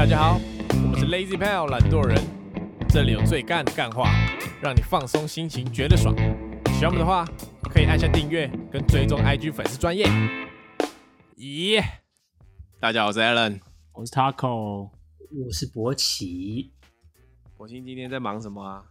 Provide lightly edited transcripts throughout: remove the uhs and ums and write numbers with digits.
大家好，我们是 Lazy Pal 懒惰人，这里有最干的干话，让你放松心情，觉得爽。喜欢我们的话，可以按下订阅跟追踪 IG 粉丝专页。咦，大家好，我是 Alan， 我是 Taco， 我是博奇。 博清今天在忙什么啊？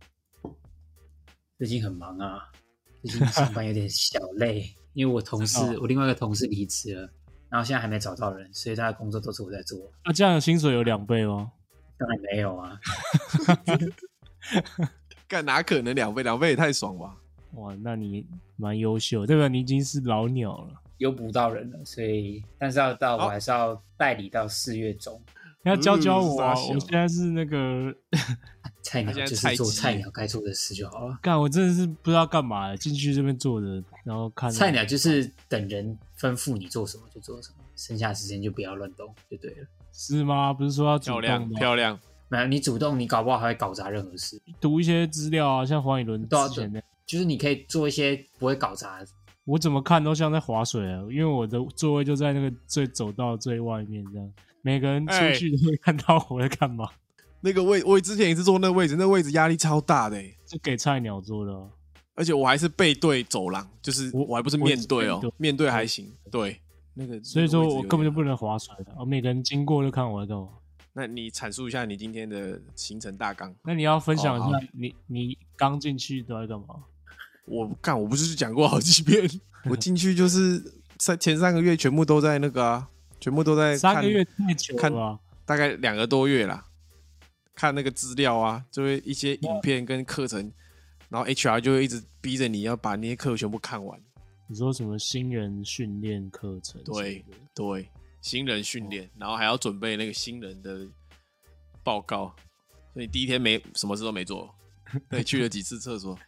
最近很忙啊，最近上班有点小累，因为我另外一个同事离职了，然后现在还没找到人，所以他的工作都是我在做。 那这样的薪水有2倍吗？ 当然没有啊， 干哪可能2倍？2倍也太爽吧！ 哇，那你蛮优秀，对吧？你已经是老鸟了， 又补到人了，所以但是我还是要代理到4月中。 你要教我啊！我现在是那个菜鸟，就是做菜鸟该做的事就好了。 干，我真的是不知道干嘛，进去这边坐着，然后看。 菜鸟就是等人吩咐你做什么就做什么，剩下的时间就不要乱动就对了。 是吗？不是说要主动吗？ 漂亮。 没有，你主动，你搞不好还会搞砸任何事。 读一些资料啊，像黄以伦之前的， 就是你可以做一些不会搞砸的。 我怎么看都像在划水啊，因为我的座位就在那个走道最外面这样。每个人出去都会看到我在干嘛。 那个位，我之前也是坐那个位置，那位置压力超大的是给菜鸟坐的而且我还是背对走廊，就是我还不是面对面对还行。对，那个所以说我根本就不能划水的，每个人经过就看我在干嘛。 那你阐述一下你今天的行程大纲。 那你要分享一下你刚进去都在干嘛？ 我不是讲过好几遍，我进去就是前3个月全部都在那个啊。全部都在看 3个月太久了吧？ 大概2个多月啦，看那个资料啊，就会一些影片跟课程，然后 HR 就会一直逼着你要把那些课全部看完。 你说什么新人训练课程？ 对，新人训练，然后还要准备那个新人的报告，所以第一天什么事都没做，对，去了几次厕所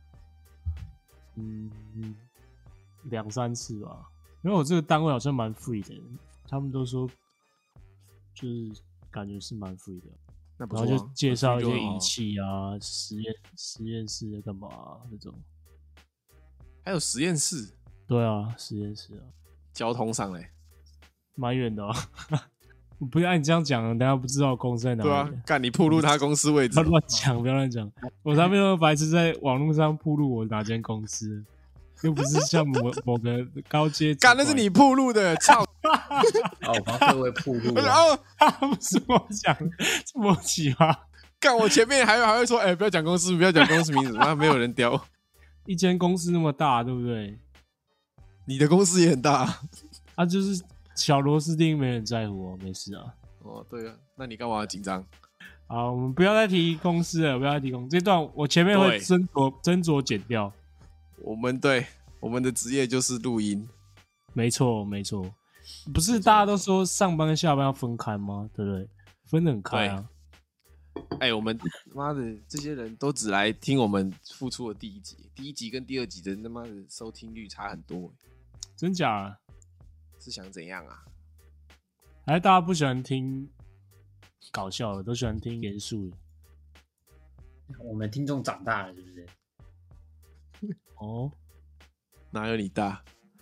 ，2-3次吧。因为我这个单位好像蛮 free 的。他们都说，就是感觉是蛮 free 的， 那不错然后就介绍一些仪器啊、实验室在干嘛那种。 还有实验室？ 对啊，实验室啊。 交通上嘞， 蛮远的我不要按你这样讲，等下不知道公司在哪里。 对啊，干你暴露他公司位置。 不要乱讲。我才没有白痴在网络上暴露我哪间公司。又不是像某个高阶， 干那是你暴露的，操！ 我帮各位暴露。 不是我讲，是我起吗？ 干我前面还会说，不要讲公司，不要讲公司名字，那没有人叼。 一间公司那么大，对不对？ 你的公司也很大啊，就是小螺丝钉，没人在乎没事啊。 哦，对啊，那你干嘛紧张？ 好，我们不要再提公司了，不要再提公司。这段我前面会斟酌剪掉。 我们的职业就是录音， 没错，不是大家都说上班跟下班要分开吗？对不对？分得很开啊。 我们妈的这些人都只来听我们付出的第一集跟第2集的他妈的收听率差很多， 真假？ 是想怎样啊？ 还是大家不喜欢听搞笑的，都喜欢听严肃的？ 我们听众长大了，是不是？ 哦， 哪有你大？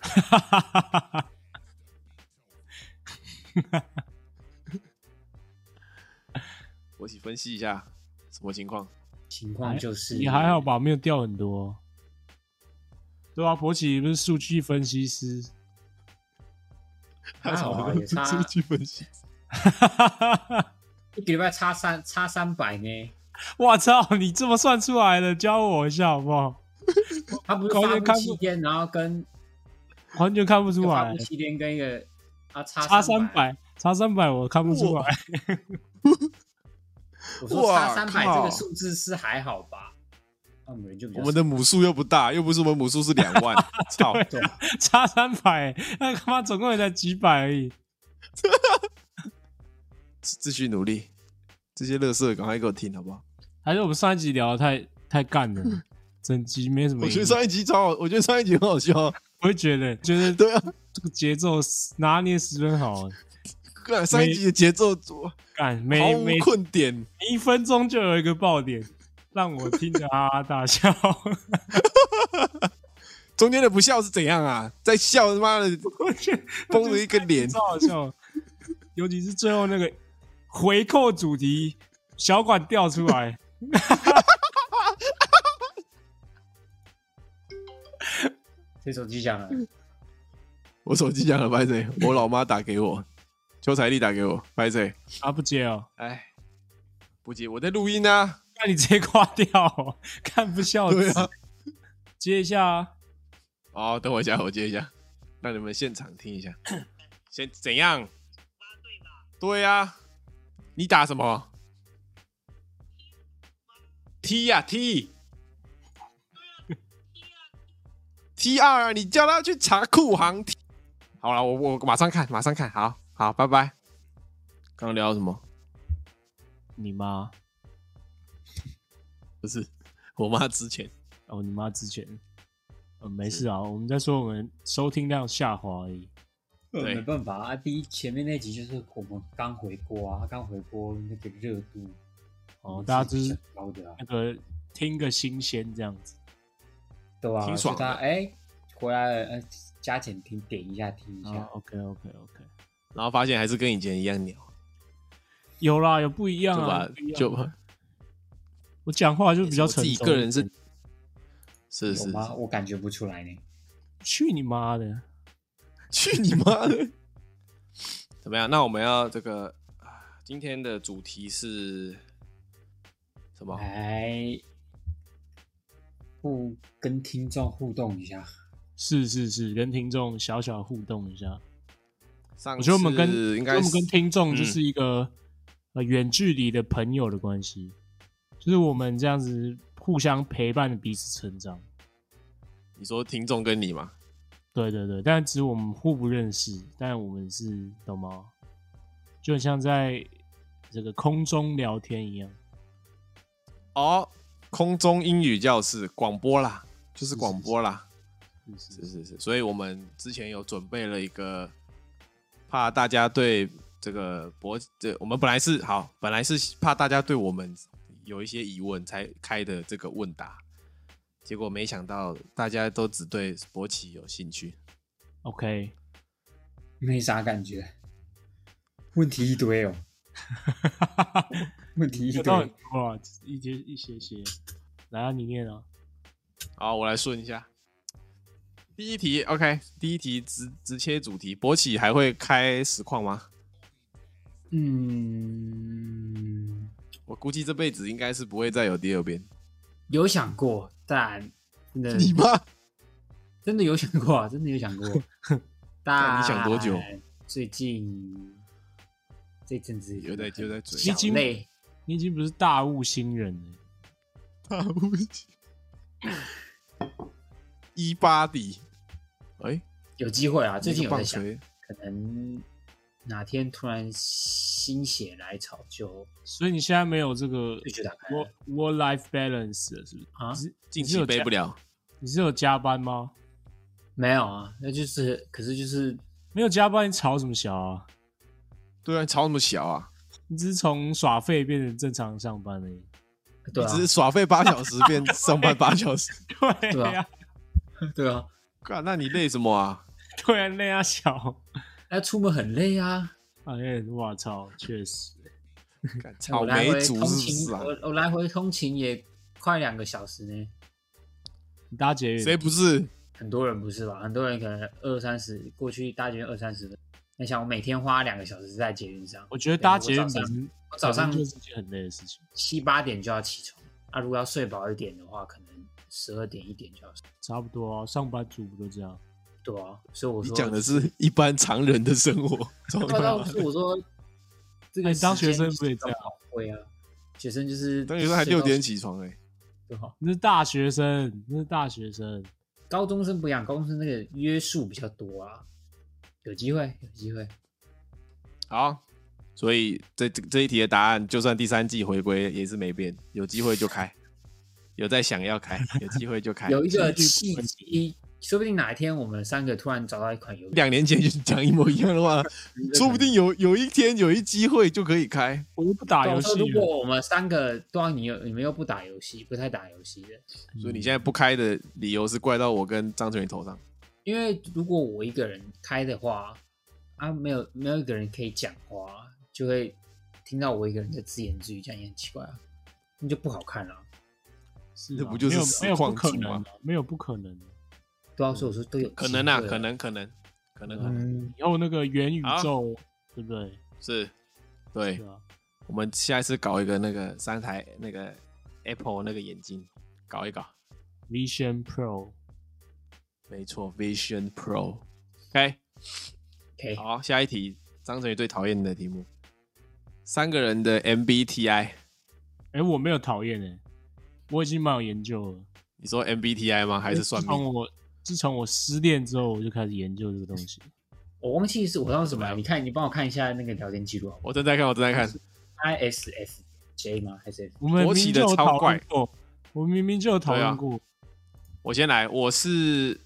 我一起分析一下什么情况？ 情况就是你还好吧，没有掉很多。对啊，博奇不是数据分析师， 还好啊，也差数据分析， 一个礼拜差300呢。 我操，你这么算出来的，教我一下好不好？ 他不是发布7天，然后跟完全看不出来。 发布7天跟一个差300，我看不出来。 我说差300这个数字是还好吧？我们的母数又不大，又不是我们母数是2万，操， 差300，那他妈总共也才几百而已。 继续努力，这些垃圾赶快给我听好不好？ 还是我们上一集聊得太干了。整集没什么， 我觉得上一集超好，我觉得上一集很好笑。 我会觉得对啊， 这个节奏拿捏十分好。 上一集的节奏毫无困点 ，1分钟就有一个爆点，让我听着哈哈大笑。 中间的不笑是怎样啊？在笑他妈的，绷着一个脸， 超好笑。尤其是最后那个回扣主题，小管调出来。 谁手机响了？ 我手机响了，拍谁？我老妈打给我，邱彩丽打给我，拍谁？ 啊，不接哦。 哎，不接，我在录音啊。 那你直接挂掉哦，看不孝子。 对啊， 接一下啊。 哦，等我一下，我接一下，让你们现场听一下。先怎样？对啊，你打什么 ？T 呀、T。T2 啊，你叫他去查库行。好了，我马上看，马上看。好好，拜拜。刚刚聊什么？ 你妈？ 不是，我妈之前。 哦，你妈之前。没事啊，我们在说我们收听量下滑而已。 对， 没办法啊，前面那集就是我们刚回锅啊，刚回锅那个热度。 哦，大家就是高的啊， 那个听个新鲜这样子。 对啊， 挺爽的。 大家回来了，加减听点一下听一下。 OK。 然后发现还是跟以前一样鸟。 有啦，有不一样啊。我讲话就比较成熟。 我自己个人是有吗？我感觉不出来呢。 去你妈的！ 去你妈的！怎么样？那我们要这个今天的主题是什么？ 来，跟听众互动一下。 是，跟听众小小互动一下。 我觉得我们跟听众就是一个远距离的朋友的关系，就是我们这样子互相陪伴的彼此成长。 你说听众跟你吗？ 对，但只是我们互不认识，但我们是懂吗？就很像在这个空中聊天一样。 哦，空中英语教室广播啦，就是广播啦。是，所以我们之前有准备了一个，怕大家对这个我们本来是怕大家对我们有一些疑问才开的这个问答，结果没想到大家都只对博奇有兴趣。 OK， 没啥感觉，问题一堆哦，问题一堆， 哇，一些，来啊，你念啊。 好，我来顺一下。第一题 ，OK， 第一题直切主题，博奇还会开实况吗？我估计这辈子应该是不会再有第二遍。 有想过，但真的你妈真的有想过啊，真的有想过。但你想多久？ 最近这阵子就在追， 小累， 你已经不是大物新人了。 大物18底， 有机会啊！最近有在棒想，可能哪天突然心血来潮就。 所以你现在没有这个就打开 work-life balance 了，是不是？ 啊， 近期背不了。 你是有加班吗？ 没有啊，那就是，可是就是没有加班，你吵什么小啊？ 对啊，吵什么小啊？ 你只是从耍废变成正常上班而已。 对啊， 你只是耍废8小时变上班8小时。 对啊， 对啊。 干，那你累什么啊？ 对啊，累啊小。 出门很累啊。 我操，确实。 草莓族是不是啊？ 我来回通勤也快2个小时呢。 你搭捷运？ 谁不是？ 很多人不是吧？很多人可能20-30，过去搭捷运20-30分。你想，我每天花2个小时在捷运上。 我觉得搭捷运我早上就是件很累的事情 ，7-8点就要起床。如果要睡饱一点的话，可能12点1点就要睡。 差不多啊，上班族不都这样？ 对啊，所以我说你讲的是一般常人的生活。 我说这个当学生不也这样？ 会啊，学生就是当学生还6点起床对吧？ 那是大学生， 高中生不一样，高中生那个约束比较多啊，有机会。 好，所以这一题的答案，就算第3季回归也是没变，有机会就开，有在想要开，有机会就开。 有一个契机，说不定哪一天我们3个突然找到一款游戏 ，2年前就讲一模一样的话，说不定有一天有一机会就可以开。 我又不打游戏。 如果我们3个都你们又不打游戏，不太打游戏的， 所以你现在不开的理由是怪到我跟张成宇头上。 因为如果我一个人开的话，没有一个人可以讲话，就会听到我一个人在自言自语，这样也很奇怪啊，那就不好看了。 是这不就是没有不可实况组吗能啊，没有不可能。 对啊，所以我说都有可能啊， 机会可能。 以后那个元宇宙，对不对？ 是，对是。啊， 我们下一次搞一个那个3台那个 Apple 那个眼镜，搞一搞。 Vision Pro， 没错 ，Vision Pro。OK， 好，下一题，张成宇最讨厌的题目，3个人的 MBTI。 我没有讨厌我已经蛮有研究了。 你说 MBTI 吗？还是算命？ 自从我失恋之后，我就开始研究这个东西。 我忘记是我当时什么了，你帮我看一下那个聊天记录好不好。 我正在看。 ISFJ 吗？还是我们国旗的超怪， 我明明就有讨论过。 我先来，我是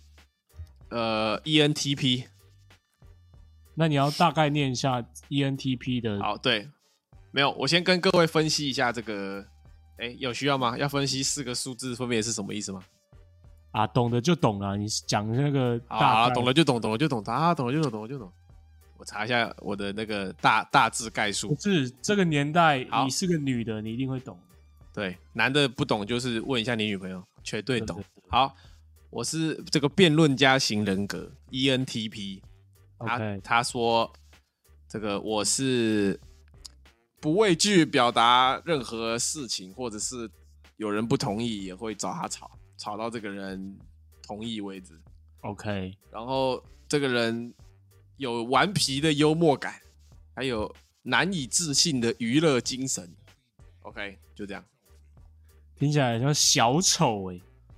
ENTP。 那你要大概念一下 ENTP 的。 好，对，没有，我先跟各位分析一下这个，有需要吗？要分析4个数字分别是什么意思吗？ 啊，懂的就懂了，你讲那个啊，懂了就懂啊，懂了就懂。我查一下我的那个大致概述。 不是这个年代，你是个女的，你一定会懂。 对，男的不懂就是问一下你女朋友，绝对懂。 对。 好，我是这个辩论家型人格 ENTP。他说这个我是不畏惧表达任何事情，或者是有人不同意也会找他吵到这个人同意为止。 OK， 然后这个人有顽皮的幽默感，还有难以置信的娱乐精神。OK， 就这样。 听起来像小丑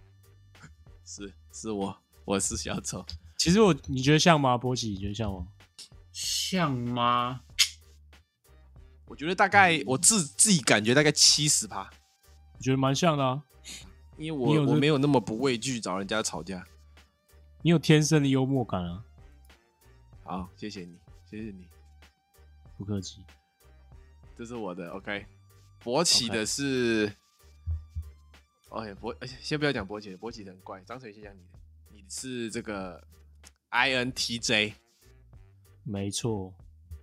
是我是小丑。 其实你觉得像吗？波奇，你觉得像吗？ 像吗？ 我觉得大概我自己感觉大概70%， 我觉得蛮像的啊。 因为我没有那么不畏惧找人家吵架。 你有天生的幽默感啊。 好，谢谢你， 不客气。 这是我的 OK。勃起的是 OK， 先不要讲勃起的，勃起的很怪。张水先讲你的，你是这个 INTJ。 没错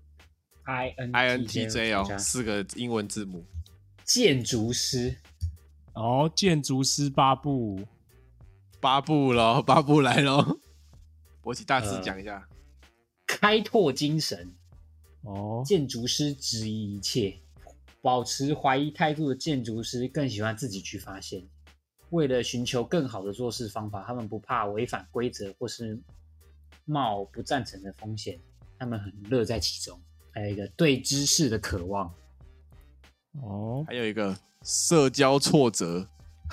，INTJ 哦，4个英文字母。 建筑师。 建筑师8部咯，8部来咯。勃起大致讲一下。 开拓精神。建筑师质疑一切，保持怀疑态度的建筑师更喜欢自己去发现。为了寻求更好的做事方法，他们不怕违反规则或是冒不赞成的风险，他们很乐在其中。还有一个对知识的渴望。 还有一个社交挫折。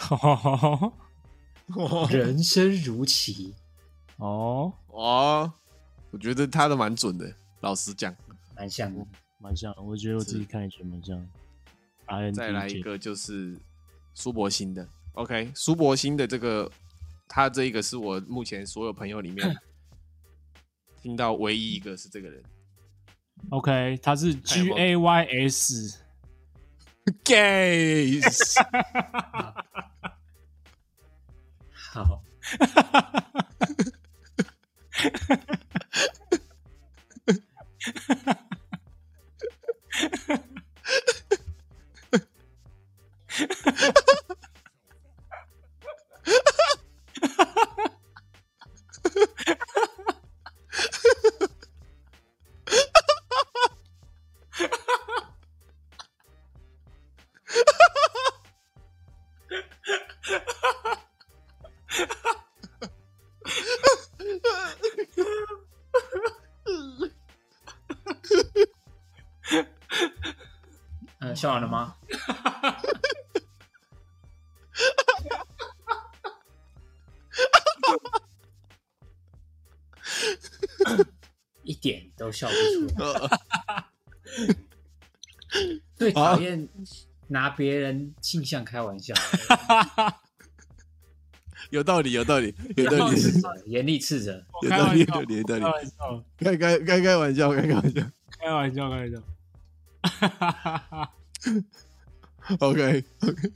人生如棋。 我觉得他的蛮准的，老实讲， 蛮像的。 我觉得我自己看也觉得蛮像。 再来一个就是苏博星的 ，OK， 苏博星的他这一个是我目前所有朋友里面听到唯一一个是这个人。 OK， 他是 GAYS。 Gays。 好。笑完了吗？一点都笑不出来。最讨厌拿别人性向开玩笑。 有道理，严厉斥责。 有道理。开玩笑。OK，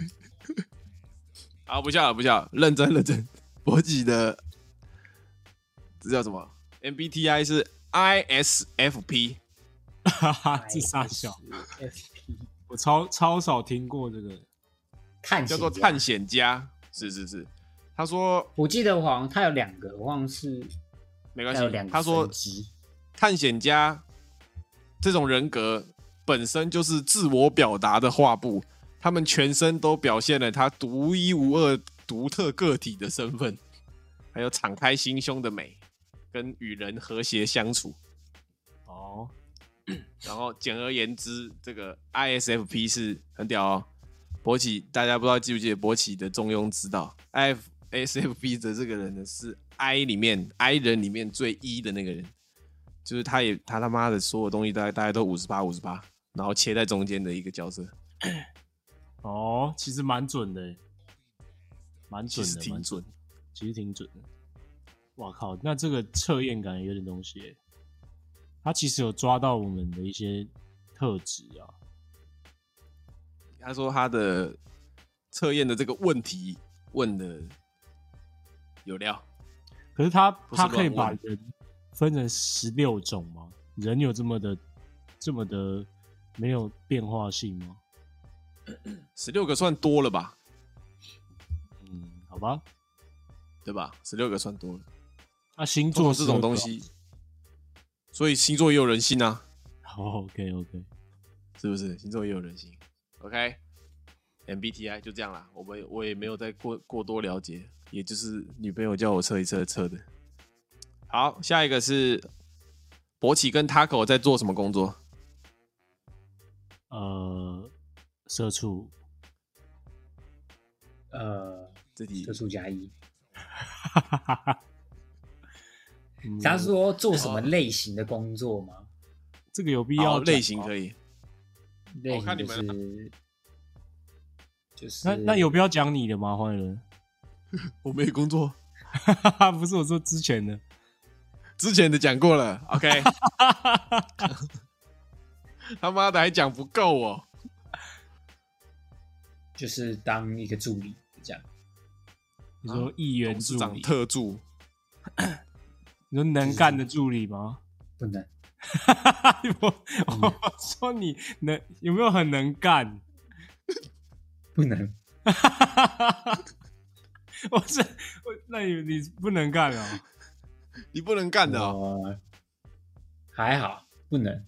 好，不笑了，认真。勃起的这叫什么 ？MBTI 是 ISFP。 哈哈，这傻小，我超少听过这个， 叫做探险家，是。他说， 我记得好像他有2个，我忘了是没关系。他说，探险家这种人格本身就是自我表达的画布，他们全身都表现了他独一无二、独特个体的身份，还有敞开心胸的美，跟与人和谐相处。 哦， 然后简而言之，这个 ISFP 是很屌哦。博奇，大家不知道记不记得博奇的中庸之道 ？ISFP 的这个人呢，是 I 人里面最 E 的那个人，就是他妈的所有东西大概都58%，然后切在中间的一个角色。 哦，其实蛮准的，蛮准的， 其实挺准， 其实挺准的。哇靠，那这个测验感觉有点东西耶，他其实有抓到我们的一些特质啊。 他说他的测验的这个问题问的有料， 可是他可以把人分成16种吗？人有这么的没有变化性吗 ？16个算多了吧？ 好吧， 对吧？16个算多了。 那星座这种东西，所以星座也有人性啊。 OK， 是不是？星座也有人性。OK，MBTI 就这样啦。我也没有再过多了解，也就是女朋友叫我测一测的。好，下一个是博奇跟 Taco 在做什么工作？ 社畜。 这题社畜加1。他说做什么类型的工作吗？ 这个有必要？ 类型可以。 类型就是那有必要讲你的吗？黄伟伦， 我没工作。 不是我说之前的讲过了。OK， 他妈的还讲不够哦。 就是当一个助理这样。 你说议员助理、 董事长特助， 你说能干的助理吗？ 不能。 我说你有没有很能干？ 不能。 那你不能干哦？ 你不能干的哦？ 还好，不能。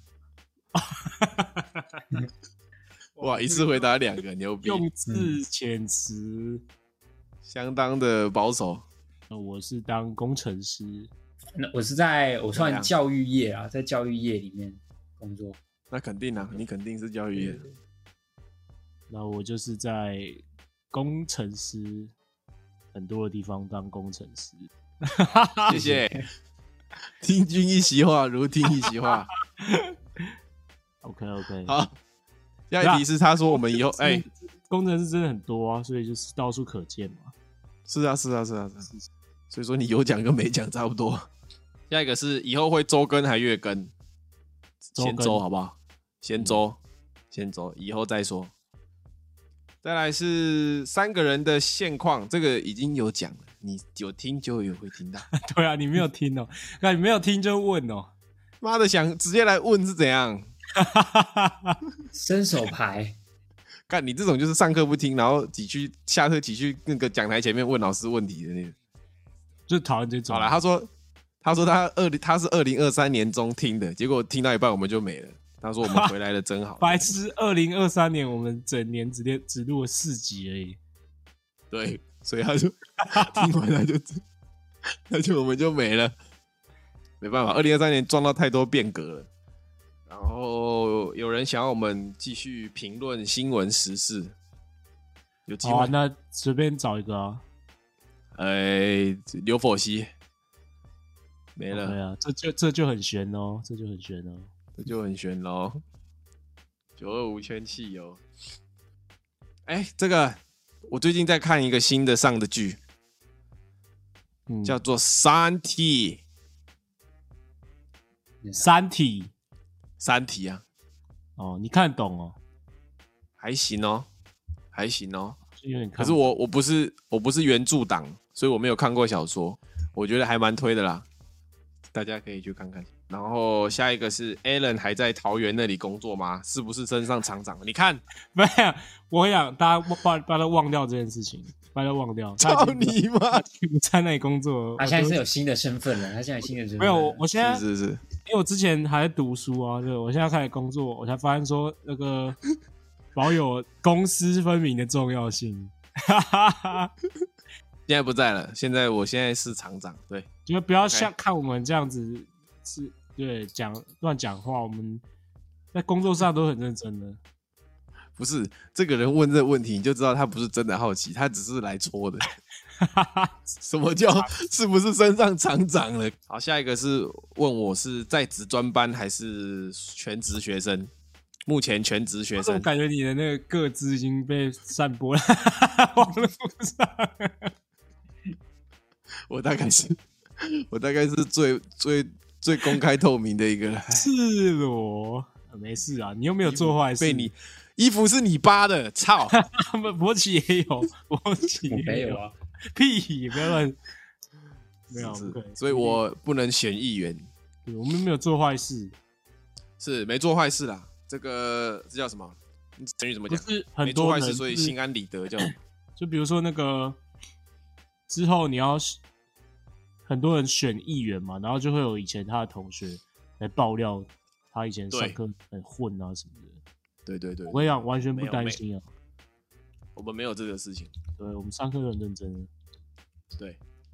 哇，一次回答2个，牛逼！ 用字遣词相当的保守。 我是当工程师。 我算教育业啊，在教育业里面工作。 那肯定啊，你肯定是教育业。 那我就是在工程师很多的地方当工程师。 谢谢。听君一席话，如听一席话。 OK， 好。下一题是他说我们以后工程师真的很多啊，所以就是到处可见嘛。 是啊，所以说你有讲跟没讲差不多。下一个是以后会周更还月更？先周好不好？先周，以后再说。再来是3个人的现况，这个已经有讲了，你有听就有会听到。 对啊，你没有听哦，那你没有听就问哦。 妈的，想直接来问是怎样？ 伸手牌。 干你这种就是上课不听，然后下课挤去那个讲台前面问老师问题的那种， 就讨厌这种。 好了，他说他是2023年中听的，结果听到一半我们就没了。他说我们回来的真好。 白痴，2023年我们整年只录了4集而已。 对，所以他就听完我们就没了。没办法，2023年撞到太多变革了。然后有人想要我们继续评论新闻时事，有机会。 好啊，那随便找一个啊。 刘否熙没了。 对啊，这就很悬哦，这就很悬咯。 925圈汽油。这个我最近在看一个新的上的剧，叫做《三体》。三体啊！ 哦，你看得懂哦？ 还行哦。 有点看。 可是我不是原著党，所以我没有看过小说。我觉得还蛮推的啦，大家可以去看看。 然后下一个是 Alan 还在桃园那里工作吗？是不是升上厂长？你看， 没有，我想大家把他忘掉这件事情，把他忘掉。 操你妈！ 他不在那里工作， 他现在是有新的身份了。他现在有新的身份没有，我现在是，因为我之前还在读书啊，对，我现在开始工作，我才发现说那个保有公私分明的重要性。 现在不在了，我现在是厂长，对， 就不要像看我们这样子是。对，乱讲话，我们在工作上都很认真的。 不是这个人问这个问题，你就知道他不是真的好奇，他只是来戳的。什么叫是不是升上厂长了？好，下一个是问我是在职专班还是全职学生？目前全职学生。 我感觉你的那个个资已经被散播了网络上。 我大概是最公开透明的一个人， 赤裸，没事啊，你又没有做坏事。 被你衣服是你扒的，操！ 博奇也有，博奇没有啊， 屁，不要乱，没有， 所以我不能选议员。 我们没有做坏事， 是没做坏事啦。这叫什么？成语怎么讲？ 就是很没做多坏事，所以心安理得叫。 就比如说那个之后你要。很多人选议员嘛，然后就会有以前他的同学来爆料他以前上课很混啊什么的。对，我跟你讲，完全不担心啊。 我们没有这个事情。 对，我们上课都很认真的。 对。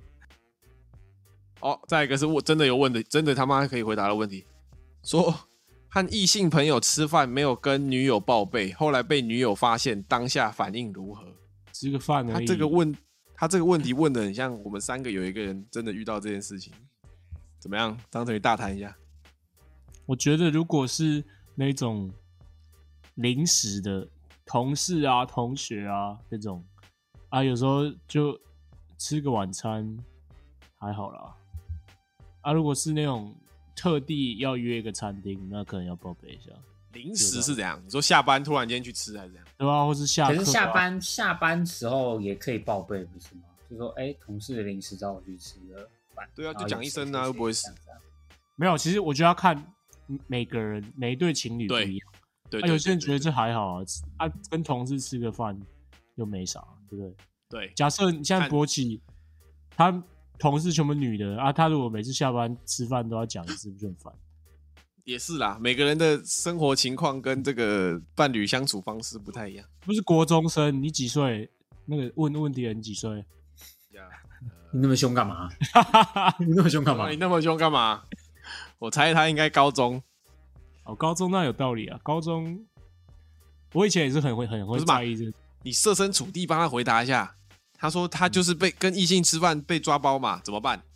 哦，再一个是我真的有问的，真的他妈可以回答的问题，说和异性朋友吃饭没有跟女友报备，后来被女友发现，当下反应如何？ 吃个饭而已。 他这个问题问的很像我们3个有一个人真的遇到这件事情，怎么样？张成宇大谈一下。 我觉得如果是那种临时的同事啊、同学啊这种啊，有时候就吃个晚餐还好啦。啊，如果是那种特地要约一个餐厅，那可能要报备一下。 临时是怎样？你说下班突然间去吃还是怎样？ 对啊，或是下课、啊。 可是下班时候也可以报备，不是吗？就说同事临时找我去吃个饭。 对啊，就讲一声啊，会不会死？ 没有，其实我觉得要看每个人每一对情侣不一样。 对， 有些人觉得这还好啊，跟同事吃个饭又没啥，对不对？ 对。 假设你现在博起他同事全部女的啊，他如果每次下班吃饭都要讲一次，不就很烦？ 也是啦，每个人的生活情况跟这个伴侣相处方式不太一样。 不是国中生，你几岁？那个问题人几岁？ 你那么凶干嘛？你那么凶干嘛？ 你那么凶干嘛？我猜他应该高中。 哦，高中那有道理啊。高中，我以前也是很会在意这个。 你设身处地帮他回答一下。他说他就是跟异性吃饭被抓包嘛，怎么办？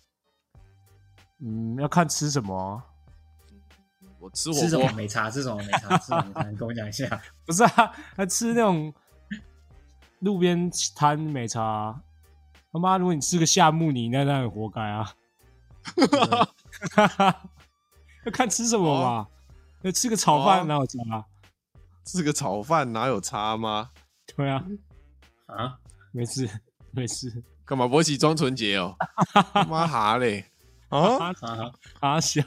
要看吃什么啊。 我吃火锅， 吃什么没差，吃什么没差，你跟我讲一下。 不是啊，他吃那种路边摊没差啊。他妈，如果你吃个夏目尼，那很活该啊。要看吃什么嘛。吃个炒饭哪有差？ 吃个炒饭哪有差吗？ 对啊。 啊， 没事。 干嘛博起装纯洁哦？妈哈嘞！ 啊小。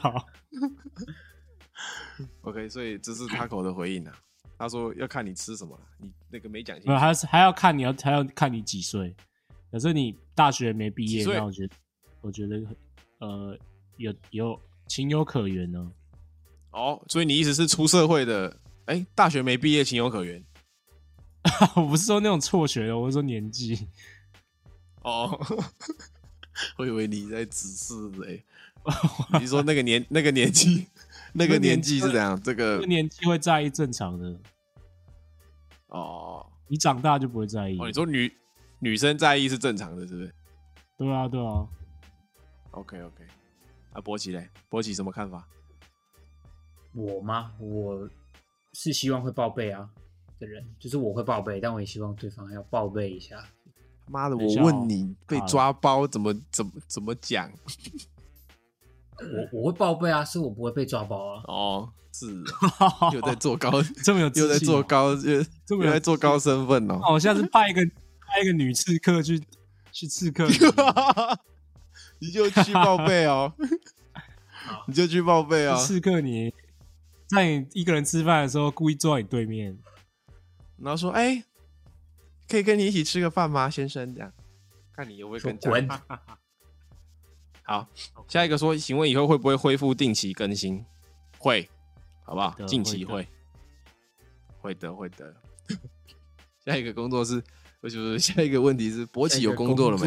OK， 所以这是Taco的回应啊。他说要看你吃什么，你那个没讲清楚。 还要看你几岁。可是你大学没毕业，那我觉得有情有可原呢。 哦，所以你意思是出社会的，大学没毕业情有可原？ 我不是说那种辍学的，我是说年纪。 哦，我以为你在指示你说那个年纪。那个年纪是怎样？这个年纪会在意正常的哦。 你长大就不会在意哦。你说女生在意是正常的，是不是？ 对啊。 OK。啊，博奇嘞？博奇什么看法？ 我吗？我是希望会报备啊的人，就是我会报备，但我也希望对方要报备一下。 妈的，我问你被抓包怎么讲？ 我会报备啊，是我不会被抓包啊。 哦，是又在做高， 这么有又在做高，又在做高身份哦。 我下次派一个女刺客去刺客你就去报备哦。 你就去报备啊。 刺客你在你一个人吃饭的时候故意坐在你对面， 然后说：“哎、可以跟你一起吃个饭吗，先生？”这样，看你有没有跟滚。 好，下一个说，请问以后会不会恢复定期更新？会，好不好？近期会的。下一个工作是，下一个问题是，博奇有工作了没？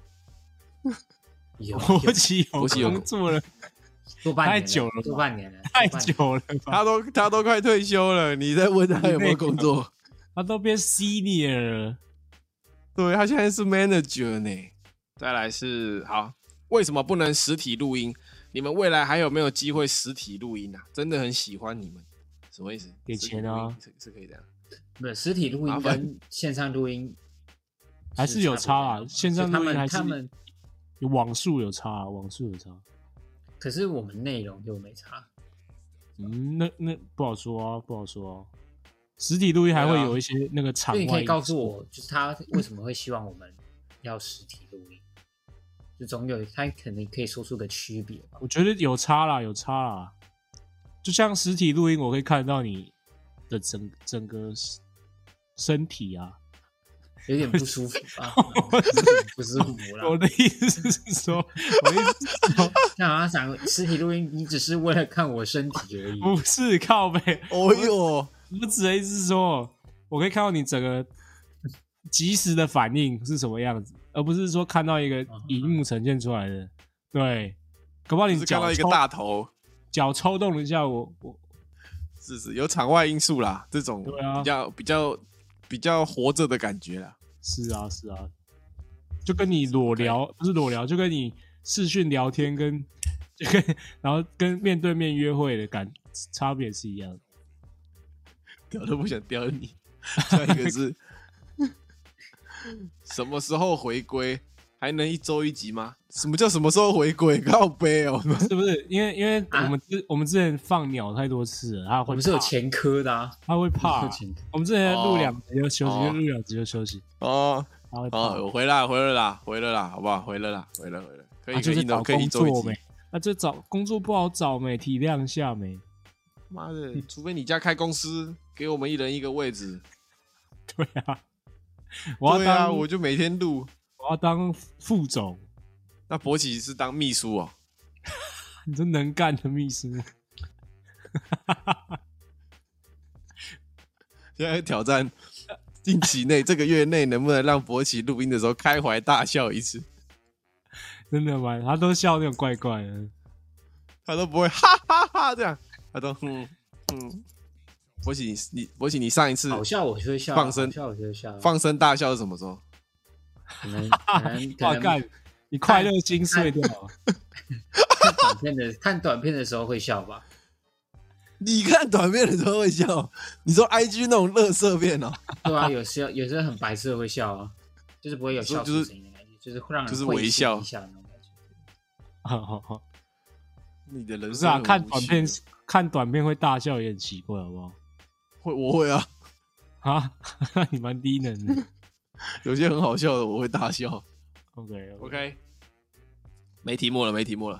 博奇有工作了，太久了， 做半年了， 太久了吧？ 他都快退休了，你在问他有没有工作？ 他都变 senior 了， 对，他现在是 manager 呢。再来是好，为什么不能实体录音？你们未来还有没有机会实体录音啊？真的很喜欢你们，什么意思？ 给钱啊， 是可以这样。 不是实体录音跟线上录音还是有差啊，线上录音还是他们有网速有差，网速有差。 可是我们内容就没差。 那不好说啊，不好说啊。实体录音还会有一些那个场外， 所以你可以告诉我，就是他为什么会希望我们要实体录音？就总有他可能可以说出个区别吧。 我觉得有差啦，有差啦。就像实体录音，我可以看到你的整个身体啊， 有点不舒服啊，不舒服啦。 我的意思是说， 那好像想实体录音，你只是为了看我身体而已。 不是靠背。 哦呦， 我指的意思是说，我可以看到你整个即时的反应是什么样子，而不是说看到一个荧幕呈现出来的。对，搞不好你看到一个大头， 脚抽动了一下，我是有场外因素啦，这种对啊， 比较活着的感觉啦。 是啊，就跟你裸聊不是裸聊，就跟你视讯聊天然后跟面对面约会的差别是一样的。 屌都不想屌你。下一个是什么时候回归？还能一周一集吗？什么叫什么时候回归？靠背哦， 是不是？因为我们之前放鸟太多次了，他会怕， 我们是有前科的啊， 他会怕。我们之前录2集就休息，就录2集就休息。 哦， 他会怕。 我回来了，好不好？回来了，可以就是找工作没？ 那这找工作不好找没？体谅一下没？ 妈的，除非你家开公司，给我们一人一个位置。 对啊， 我就每天录。 我要当副总， 那博奇是当秘书哦。 你这能干的秘书。 现在挑战近期内这个月内能不能让博奇录音的时候开怀大笑一次？ 真的吗？他都笑那种怪怪的， 他都不会哈哈哈这样，他都博奇你上一次好笑我就会笑， 放声笑我就会笑， 放声大笑是什么时候？ 可能你快乐心碎掉了。 看短片的时候会笑吧？ 你看短片的时候会笑？你说 IG 那种垃圾片哦？ 对啊，有时很白色会笑啊，就是不会有笑出声音的感觉，就是会让人微笑一下那种感觉。 你的人不是啊，看短片会大笑也很奇怪，好不好？ 我会啊， 那你蛮低能的。 有些很好笑的，我会大笑。 OK， 没题目了。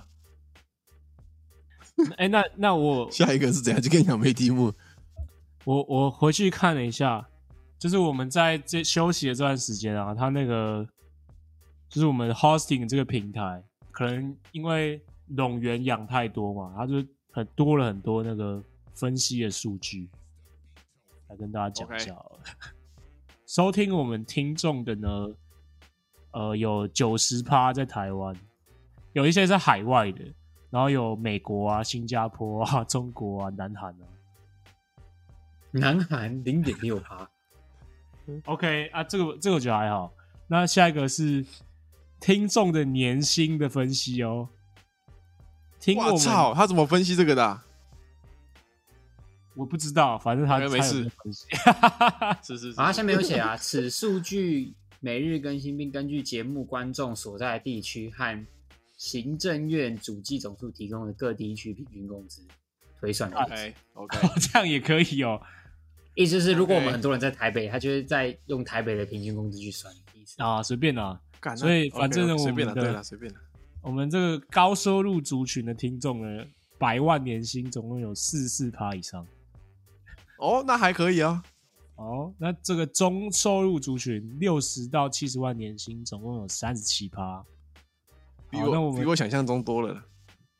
那我下一个是怎样？就跟你讲没题目。 我回去看了一下，就是我们在这休息的这段时间啊，他那个就是我们 hosting 这个平台，可能因为冗员养太多嘛，他就多了很多那个分析的数据，来跟大家讲一下好了。收听我们听众的呢，有 90% 在台湾，有一些在海外的，然后有美国啊、新加坡啊、中国啊、南韩啊。 南韩0.6%。 OK 啊，这个我觉得还好。那下一个是听众的年薪的分析哦。 我操，他怎么分析这个的啊？ 我不知道，反正他没事。是。 他下面有写啊，此数据每日更新，并根据节目观众所在的地区和行政院主计总处提供的各地区平均工资推算的。 OK， 这样也可以哦。 意思是，如果我们很多人在台北，他就会在用台北的平均工资去算的意思啊，随便啦。所以反正我们随便啦，对啦，随便啦。 我们这个高收入族群的听众呢，100万年薪总共有44%以上。 哦，那还可以啊。 哦，那这个中收入族群60到70万年薪总共有37%， 比我想象中多了。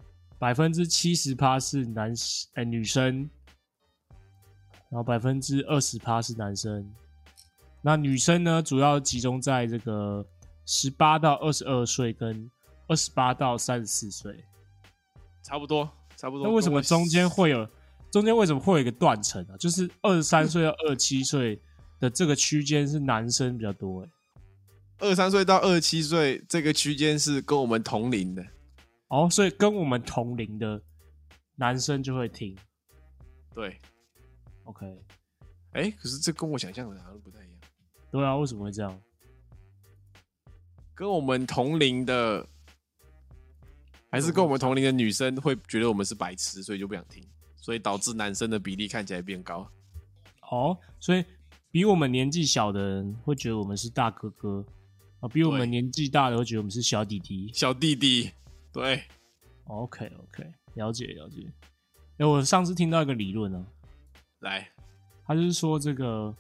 70%是女生，然后20%是男生。那女生呢，主要集中在这个18到22岁跟28到34岁， 差不多。 那为什么中间为什么会有一个断层啊？就是23岁到27岁的这个区间是男生比较多 23岁到27岁这个区间是跟我们同龄的。 哦，所以跟我们同龄的男生就会听。 对 ，OK。 可是这跟我想象的好像不太一样。 对啊，为什么会这样？ 跟我们同龄的，还是跟我们同龄的女生会觉得我们是白痴，所以就不想听，所以导致男生的比例看起来变高。 哦，所以比我们年纪小的人会觉得我们是大哥哥啊，比我们年纪大的会觉得我们是小弟弟。 小弟弟，对。 OK， 了解。我上次听到一个理论来， 他就是说这个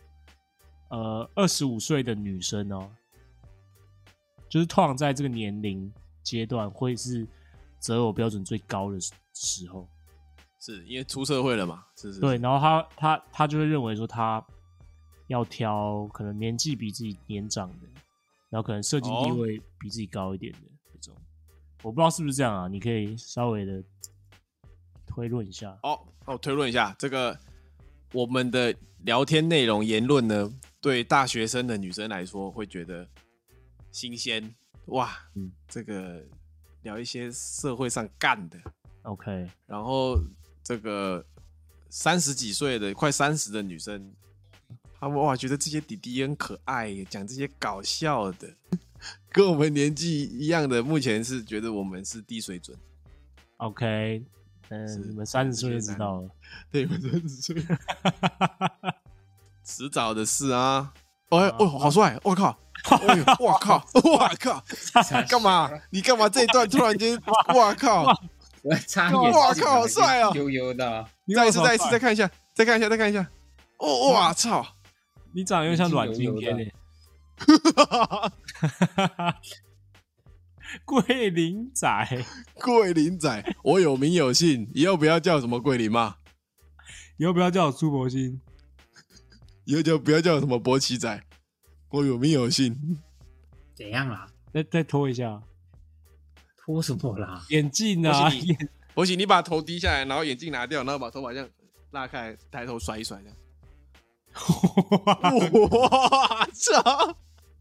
25岁的女生就是通常在这个年龄阶段会是择偶标准最高的时候， 是因为出社会了嘛？是。 对，然后他就会认为说他要挑可能年纪比自己年长的，然后可能社经地位比自己高一点的这种。我不知道是不是这样啊？你可以稍微的推论一下。 推论一下这个我们的聊天内容言论呢，对大学生的女生来说会觉得新鲜哇。这个聊一些社会上干的 ，OK。 然后这个30几岁的快30的女生，他们哇觉得这些弟弟很可爱，讲这些搞笑的。跟我们年纪一样的，目前是觉得我们是低水准。 OK， 你们30岁就知道了。 对，你们30岁，迟早的事啊。好帅！我靠！我靠！干嘛？你干嘛这一段突然间？我靠！ 我擦！ 我靠，好帅哦！ 悠悠的。 再一次，再看一下。我操！ 你长得有点像阮经天耶。桂林仔， 我有名有姓，以后不要叫什么桂林嘛， 以后不要叫我朱柏兴， 以后就不要叫我什么博奇仔，我有名有姓。 怎样啦？ 再拖一下， 拖什么啦？ 眼镜啊！ 博奇，你把头低下来，然后眼镜拿掉，然后把头发这样拉开，抬头甩一甩这样。我操！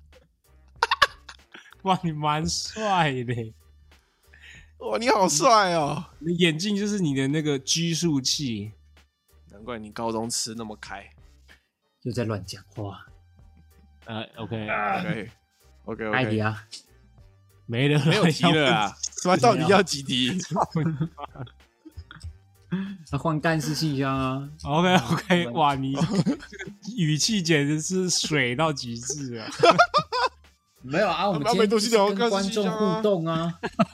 哇，你蛮帅的！ 哇，你好帅哦！ 你眼镜就是你的那个拘束器， 难怪你高中吃那么开。 又在乱讲话。 OK， 艾迪啊， 没了， 没有题了啊！他到底要几题？ 他换干式信箱啊。 OK， 哇，你这个语气简直是水到极致啊！ 没有啊，我们今天就是跟观众互动啊。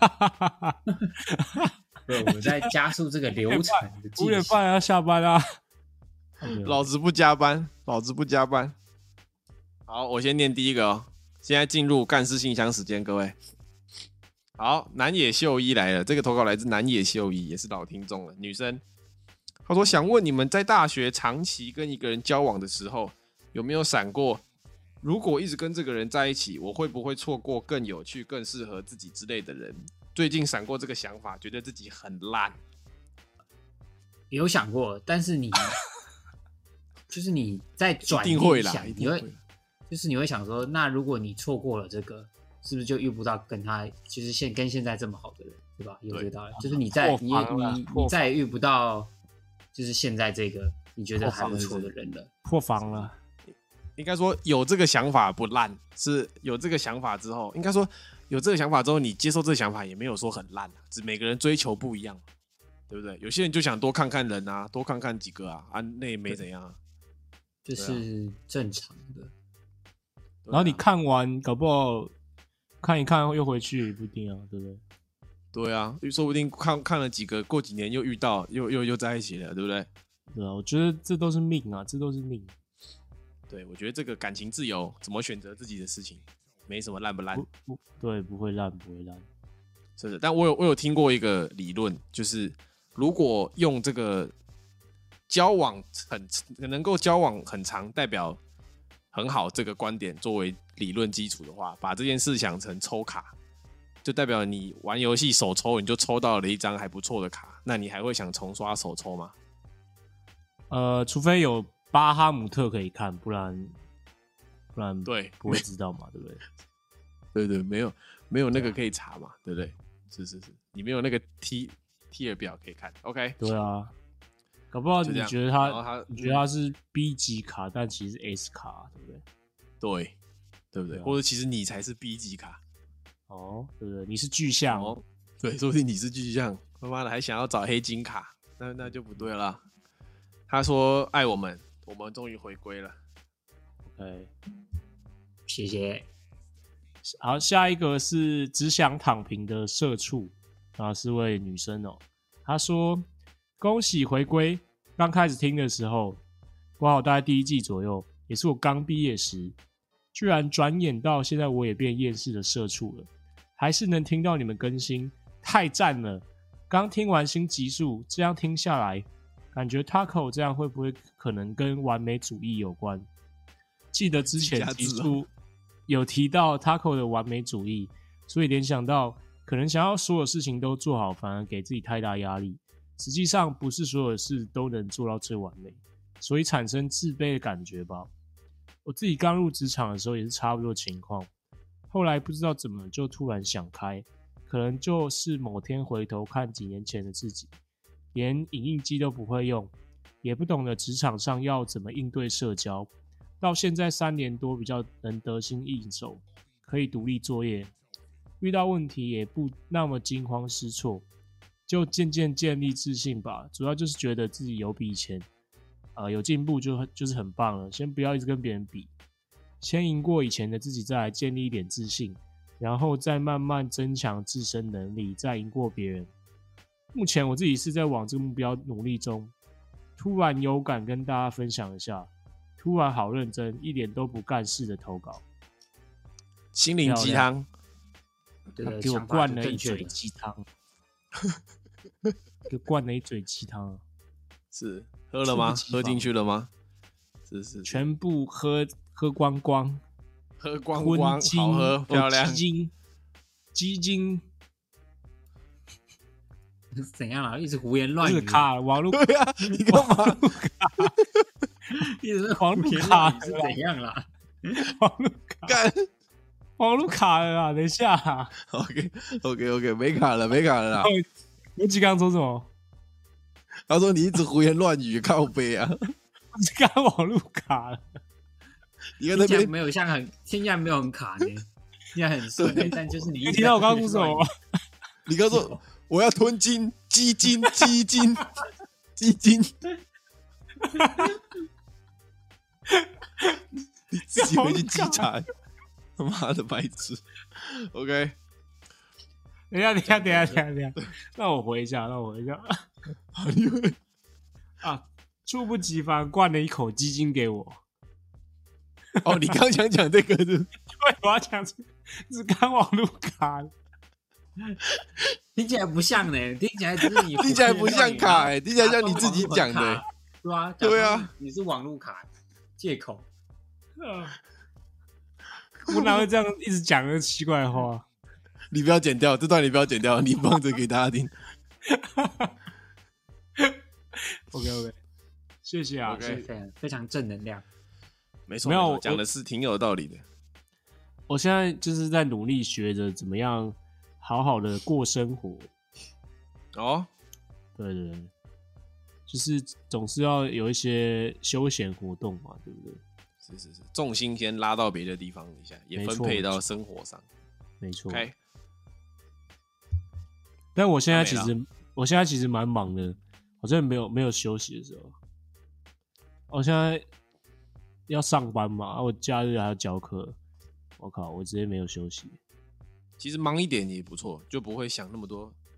对，我们在加速这个流程的进行。 5点半要下班啊！ 老子不加班。好，我先念第一个哦。现在进入干事信箱时间，各位。好，南野秀一来了，这个投稿来自南野秀一，也是老听众了，女生。她说想问你们在大学长期跟一个人交往的时候，有没有闪过？如果一直跟这个人在一起，我会不会错过更有趣、更适合自己之类的人？最近闪过这个想法，觉得自己很烂。 有想过，但是你就是你在转念一想，你会想说，那如果你错过了这个，是不是就遇不到跟他就是跟现在这么好的人，对吧？有这个道理，就是你再也遇不到，就是现在这个你觉得还不错的人了， 破防了。 应该说有这个想法不烂，是有这个想法之后，应该说有这个想法之后，你接受这个想法也没有说很烂，只每个人追求不一样，对不对？有些人就想多看看人啊，多看看几个啊，那也没怎样啊， 这是正常的。 然后你看完，搞不好看一看又回去也不一定啊，对不对？ 对啊，说不定看了几个，过几年又遇到，又在一起了，对不对？ 对啊，我觉得这都是命啊，这都是命。 对，我觉得这个感情自由，怎么选择自己的事情，没什么烂不烂。 对，不会烂，不会烂。 是的，但我有听过一个理论，就是如果用这个能够交往很长，代表很好这个观点作为理论基础的话，把这件事想成抽卡，就代表你玩游戏手抽，你就抽到了一张还不错的卡，那你还会想重刷手抽吗？ 除非有巴哈姆特可以看，不然对不会知道嘛，对不对对？ 对，没有那个可以查嘛，对不对？是，你没有那个 tier 表可以看 ，OK？ 对啊，搞不好你觉得你觉得他是 B 级卡，但其实是 S 卡，对不对？ 对不对？或者其实你才是 B 级卡， 哦，对不对？你是巨象， 对，说不定你是巨象，他妈的还想要找黑金卡，那就不对了。他说爱我们终于回归了。 OK， 谢谢。 好，下一个是只想躺平的社畜啊，是位女生哦。她说：“恭喜回归！刚开始听的时候，刚好大概第1季左右，也是我刚毕业时，居然转眼到现在，我也变厌世的社畜了。还是能听到你们更新，太赞了！刚听完新集数，这样听下来，感觉 Taco 这样会不会可能跟完美主义有关？记得之前集数有提到 Taco 的完美主义，所以联想到可能想要所有事情都做好，反而给自己太大压力。实际上不是所有事都能做到最完美，所以产生自卑的感觉吧。我自己刚入职场的时候也是差不多情况，后来不知道怎么就突然想开，可能就是某天回头看几年前的自己，连影印机都不会用，也不懂得职场上要怎么应对社交，到现在3年多比较能得心应手，可以独立作业，遇到问题也不那么惊慌失措，就渐渐建立自信吧。主要就是觉得自己有比以前有进步就是很棒了。先不要一直跟别人比，先赢过以前的自己，再来建立一点自信，然后再慢慢增强自身能力，再赢过别人。目前我自己是在往这个目标努力中，突然有感跟大家分享一下。突然好认真，一点都不干事的投稿， 心灵鸡汤， 给我灌了一嘴鸡汤，给灌了一嘴鸡汤， 是喝了吗？喝进去了吗？是， 全部喝光光， 喝光光，好喝，漂亮， 鸡精。 怎样啊？一直胡言乱语， 卡网络对啊，你干嘛？ 一直是网络卡是怎样啦？ 网络卡了啦！等一下啦 OK， 没卡了啦。 我刚刚说什么？ 他说你一直胡言乱语，靠背啊！ 刚刚网络卡了。 你看那边没有听起来没有很卡呢，听起来很顺，但就是你听到我刚刚说什么吗？ 你刚说我要吞金，鸡精。你自己回去稽查，他妈的白痴。OK， 等一下，让我回一下。猝不及防灌了一口鸡精给我。 哦，你刚想讲这个是？ 对，我要讲是刚网路卡了。 听起来不像呢，听起来只是你听起来不像卡听起来像你自己讲的。对啊， 你是网路卡借口。 我哪会这样一直讲个奇怪的话？ 你不要剪掉这段，你不要剪掉，你放着给大家听。 OK， 谢谢啊， OK， 非常正能量。 没错，讲的是挺有道理的。 我现在就是在努力学着怎么样好好的过生活。 哦， 对，就是总是要有一些休闲活动嘛，对不对？ 是，重心先拉到别的地方一下，也分配到生活上。 没错。 OK。 但我现在其实蛮忙的，好像没有休息的时候。我现在要上班嘛，我假日还要教课，我靠，我直接没有休息。 其实忙一点也不错，就不会想那么多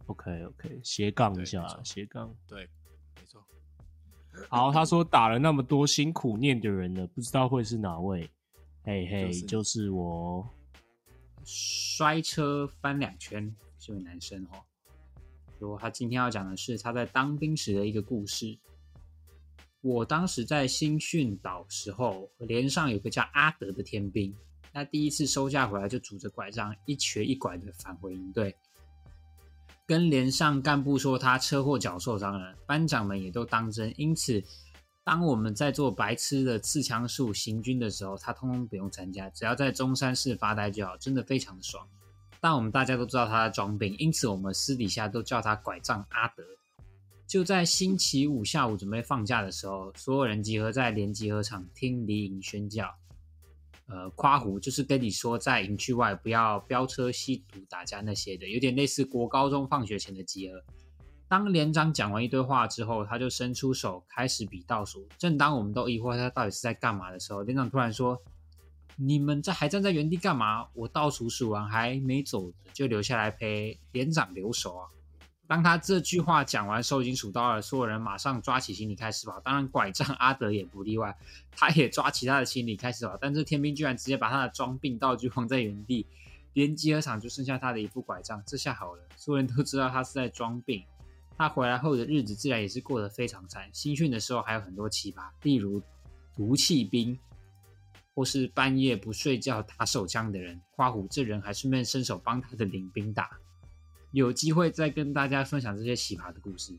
OK， 斜杠一下， 对斜杠。 对，没错。 好，他说打了那么多辛苦念的人了，不知道会是哪位？嘿嘿，就是我。 摔车翻2圈，这位男生哦，说他今天要讲的是他在当兵时的一个故事。我当时在新训岛时候，连上有个叫阿德的天兵，他第一次收假回来就拄着拐杖一瘸一拐的返回营队，跟连上干部说他车祸脚受伤了，班长们也都当真，因此当我们在做白痴的刺枪术行军的时候，他通通不用参加，只要在中山市发呆就好，真的非常的爽。但我们大家都知道他在装病，因此我们私底下都叫他拐杖阿德。就在星期五下午准备放假的时候，所有人集合在连集合场听离营宣教。夸胡就是跟你说在营区外不要飙车、吸毒、打架那些的，有点类似国高中放学前的集合。当连长讲完一堆话之后，他就伸出手开始比倒数。正当我们都疑惑他到底是在干嘛的时候，连长突然说：“你们还站在原地干嘛？我倒数数完还没走，就留下来陪连长留守啊！”当他这句话讲完，手已经数到了，所有人马上抓起行李开始跑。当然，拐杖阿德也不例外，他也抓起他的行李开始跑。但这天兵居然直接把他的装病道具放在原地，连集合场就剩下他的一副拐杖。这下好了，所有人都知道他是在装病。他回来后的日子自然也是过得非常惨。新训的时候还有很多奇葩，例如毒气兵，或是半夜不睡觉打手枪的人。夸胡这人还顺便伸手帮他的领兵打。有机会再跟大家分享这些奇葩的故事。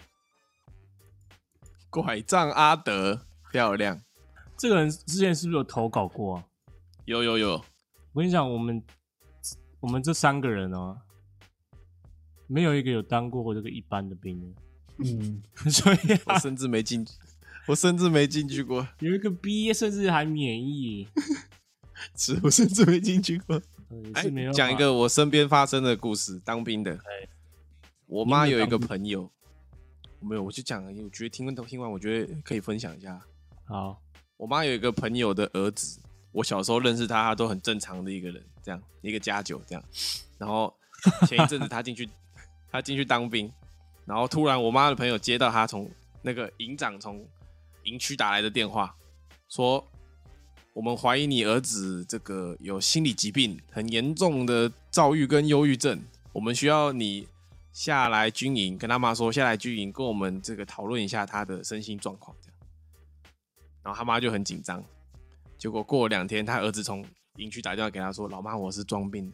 拐杖阿德，漂亮。 这个人之前是不是有投稿过啊？ 有。 我跟你讲，我们这3个人哦，没有一个有当过这个一般的兵的。所以我甚至没进去过。 有一个毕业甚至还免役。 是我甚至没进去过。讲一个我身边发生的故事，当兵的。我妈有一个朋友，没有，我就讲，我觉得听完，我觉得可以分享一下。 好， 我妈有一个朋友的儿子，我小时候认识他都很正常的一个人，这样一个家酒这样。然后前一阵子他进去当兵，然后突然我妈的朋友接到他从那个营长从营区打来的电话，说我们怀疑你儿子这个有心理疾病，很严重的躁郁跟忧郁症，我们需要你下来军营，跟他妈说下来军营跟我们这个讨论一下他的身心状况这样。然后他妈就很紧张，结果过了2天，他儿子从营区打电话给他说：“老妈，我是装病的。”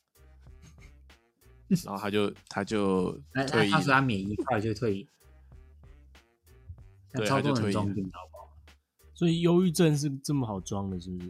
然后他就退役了。 他说他免疫，后来就退役。 对，他就退役了。 所以忧郁症是这么好装的，是不是？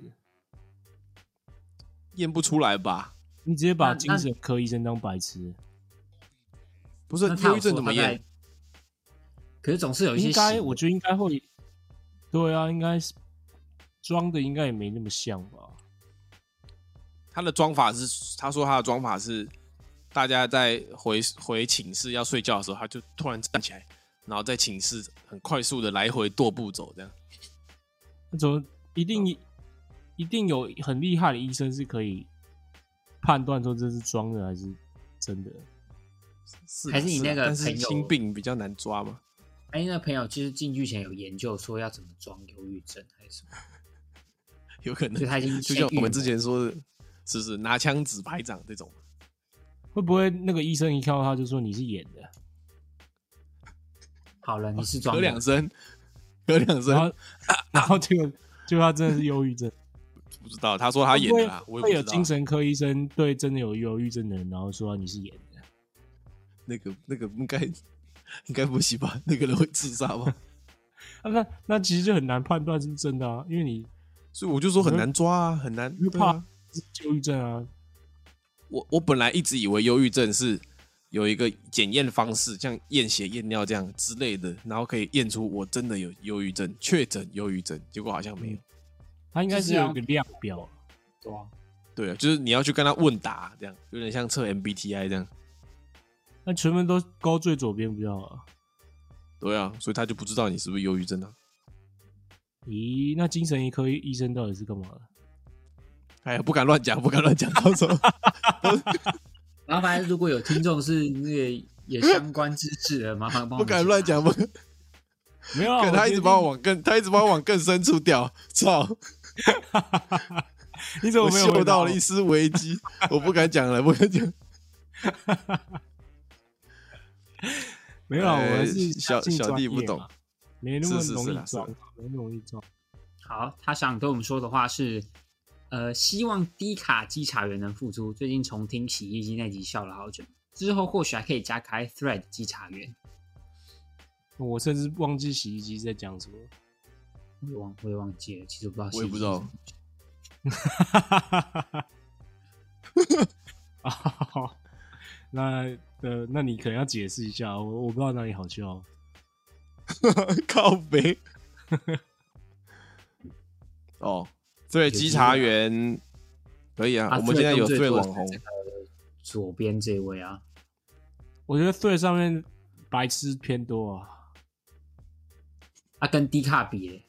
验不出来吧？ 你直接把精神科医生当白痴？ 不是，忧郁症怎么验？ 可是总是有一些， 我觉得应该会。对啊，应该是装的，应该也没那么像吧。 他的装法是，他说他的装法是，大家在回寝室要睡觉的时候，他就突然站起来，然后在寝室很快速的来回踱步走，这样。 那种一定有很厉害的医生是可以判断说这是装的还是真的。 还是你那个但朋友是心病比较难抓吗？ 那个朋友其实进去前有研究说要怎么装忧郁症还是什么？ 有可能， 就他已经就像我们之前说的，是不是拿枪指排长这种？ 会不会那个医生一看到他就说你是演的？ 好了，你是装的。 咳2声，咳2声， 然后就他真的是忧郁症。 不知道，他说他演的啦，我也不知道。 会有精神科医生对真的有忧郁症的人，然后说你是演的。 那个应该不行吧？那个人会自杀吧？ 那其实就很难判断是真的啊，因为你， 所以我就说很难抓啊，很难， 怕是忧郁症啊。 我本来一直以为忧郁症是有一个检验方式，像验血、验尿这样之类的，然后可以验出我真的有忧郁症，确诊忧郁症，结果好像没有。 他应该是有一个量表， 对啊， 对啊，就是你要去跟他问答，这样有点像测 MBTI 这样。 那全部都勾最左边不就好了？ 对啊，所以他就不知道你是不是忧郁症啊。 咦，那精神科医生到底是干嘛的？ 哎呀，不敢乱讲，到时候。 然后反正如果有听众是那个也相关知识了，麻烦帮我不敢乱讲， 没有啊， 他一直把我往更深处掉，操！ 你怎么没有嗅到了一丝危机？我不敢讲了，不敢讲。 没有啊，我是小弟不懂， 没那么容易撞，没那么容易撞。 好，他想跟我们说的话是，希望低卡稽查员能复出。最近重听洗衣机那集笑了好久，之后或许还可以加开 Thread 稽查员。 我甚至忘记洗衣机在讲什么， 我也忘记了，其实我不知道洗衣机。 我也不知道。 那你可能要解释一下，我不知道哪里好笑。 靠北。哦，对，稽查员可以啊。我们现在有最网红， 左边这位啊， 我觉得对上面白痴偏多啊。 跟低卡比嘞，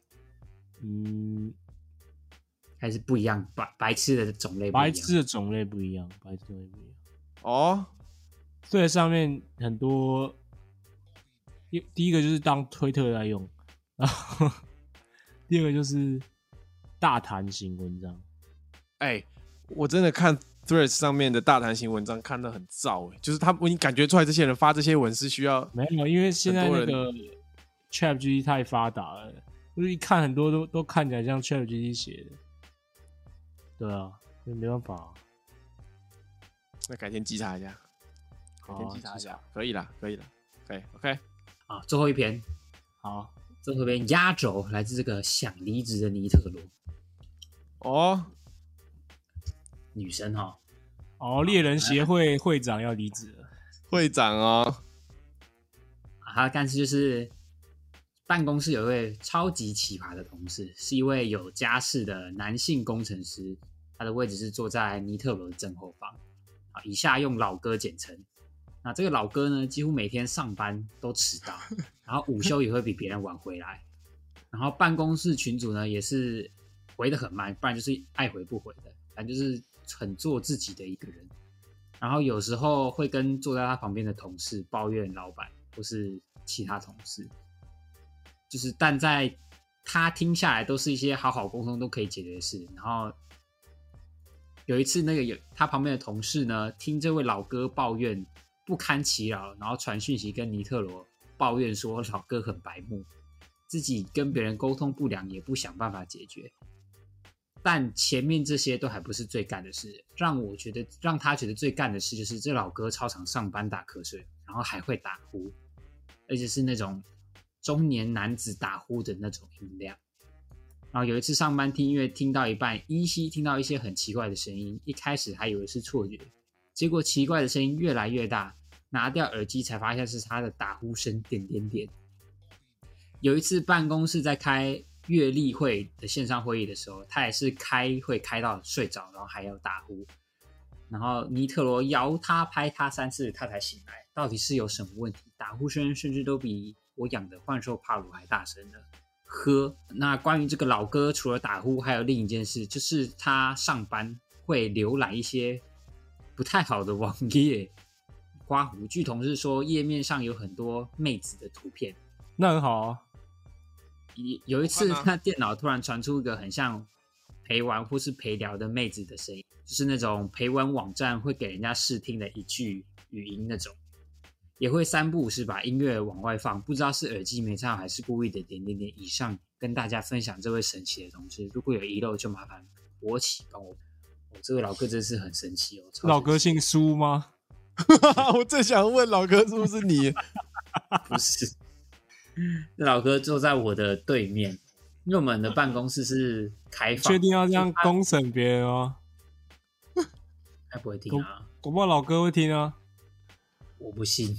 还是不一样，白痴的种类不一样。 白痴的种类不一样。 哦， 对，上面很多，第一个就是当推特在用，然后第二个就是大谈型文章。 我真的看 Threads 上面的大谈型文章看得很燥，就是我已经感觉出来这些人发这些文是需要没有，因为现在那个 ChatGPT 太发达了，就是一看很多都看起来像 ChatGPT 写的。对啊，没办法。 那改天稽查一下，可以啦。OK。 好，最后一篇， 好， 最后一篇压轴来自这个想离职的尼特罗。 哦， 女生哈。 猎人协会会长要离职了。 会长哦。 他的干事就是办公室有一位超级奇葩的同事，是一位有家室的男性工程师，他的位置是坐在尼特罗的正后方。以下用老哥简称。那这个老哥呢，几乎每天上班都迟到，然后午休也会比别人晚回来，然后办公室群组呢也是回得很慢，不然就是爱回不回的，反正就是很做自己的一个人。然后有时候会跟坐在他旁边的同事抱怨老板或是其他同事，但在他听下来都是一些好好沟通都可以解决的事。然后有一次他旁边的同事呢，听这位老哥抱怨不堪其扰，然后传讯息跟尼特罗抱怨说老哥很白目，自己跟别人沟通不良也不想办法解决。但前面这些都还不是最干的事，让他觉得最干的事就是这老哥超常上班打瞌睡，然后还会打呼，而且是那种中年男子打呼的那种音量。然后有一次上班听音乐听到一半，依稀听到一些很奇怪的声音，一开始还以为是错觉，结果奇怪的声音越来越大，拿掉耳机才发现是他的打呼声点点点。有一次办公室在开月例会的线上会议的时候，他也是开会开到睡着，然后还要打呼，然后尼特罗摇他拍他3次他才醒来，到底是有什么问题？打呼声甚至都比我养的幻兽帕鲁还大声了。那关于这个老哥，除了打呼，还有另一件事，就是他上班会浏览一些不太好的网页。刮胡，据同事说，页面上有很多妹子的图片。 那很好啊。 有一次，他电脑突然传出一个很像陪玩或是陪聊的妹子的声音，就是那种陪玩网站会给人家试听的一句语音那种。也会3不5时把音乐往外放，不知道是耳机没插好还是故意的点点点。以上跟大家分享这位神奇的同事，如果有遗漏就麻烦国企帮我。这位老哥真是很神奇哦。 老哥姓苏吗？ 我正想问老哥是不是你？ 不是，那老哥坐在我的对面，因为我们的办公室是开放。 确定要这样公审别人吗？ 他不会听啊。 搞不好老哥会听啊。 我不信。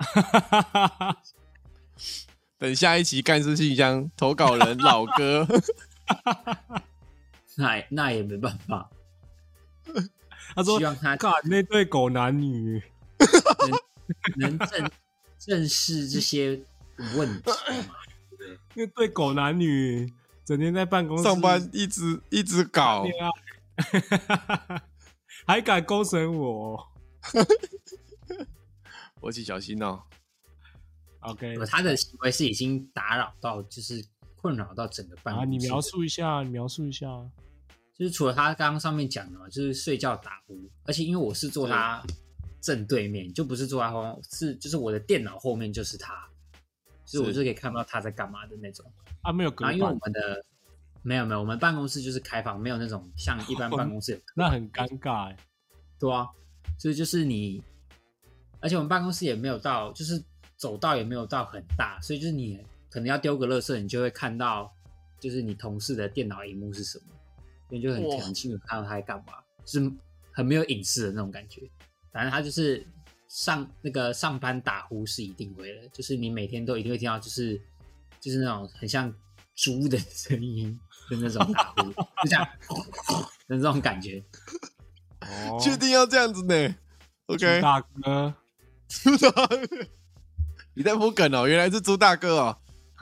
等下一期干事信箱投稿人老哥。 那也没办法。 他说：“ 希望他干那对狗男女能正视这些问题嘛？对， 那对狗男女整天在办公室上班一直搞， 还敢公审我？ 我请小心哦。 OK， 他的行为是已经打扰到，就是困扰到整个办公室。 你描述一下， 就是除了他刚刚上面讲的嘛，就是睡觉打呼，而且因为我是坐他正对面，就不是坐他后面，就是我的电脑后面就是他，就是我就可以看到他在干嘛的那种。 没有隔板。 因为我们的没有，我们办公室就是开放，没有那种像一般办公室有那很尴尬哎。 对啊，所以就是你，而且我们办公室也没有到，就是走道也没有到很大，所以就是你可能要丢个垃圾，你就会看到，就是你同事的电脑萤幕是什么，所以就很清楚看到他在干嘛，就是很没有隐私的那种感觉。反正他就是上班打呼是一定会的，就是你每天都一定会听到，就是那种很像猪的声音的那种打呼，就这样的这种感觉。 确定要这样子呢 ？OK， 猪大哥， 你在铺梗哦，原来是猪大哥哦。